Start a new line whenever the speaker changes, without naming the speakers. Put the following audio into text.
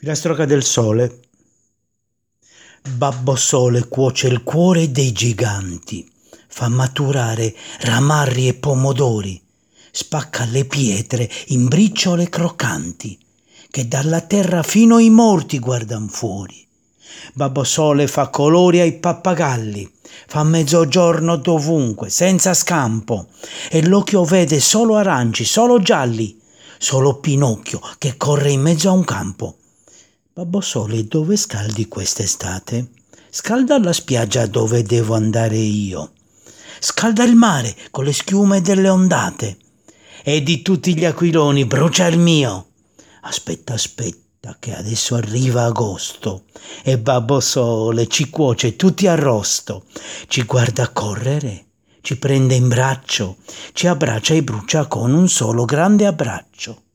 Filastrocca del Sole. Babbo Sole cuoce il cuore dei giganti, fa maturare ramarri e pomodori, spacca le pietre in briciole croccanti, che dalla terra fino ai morti guardan fuori. Babbo Sole fa colori ai pappagalli, fa mezzogiorno dovunque, senza scampo, e l'occhio vede solo aranci, solo gialli, solo Pinocchio che corre in mezzo a un campo. Babbo Sole, dove scaldi quest'estate? Scalda la spiaggia dove devo andare io. Scalda il mare con le schiume delle ondate. E di tutti gli aquiloni brucia il mio. Aspetta, che adesso arriva agosto e Babbo Sole ci cuoce tutti arrosto. Ci guarda correre, ci prende in braccio, ci abbraccia e brucia con un solo grande abbraccio.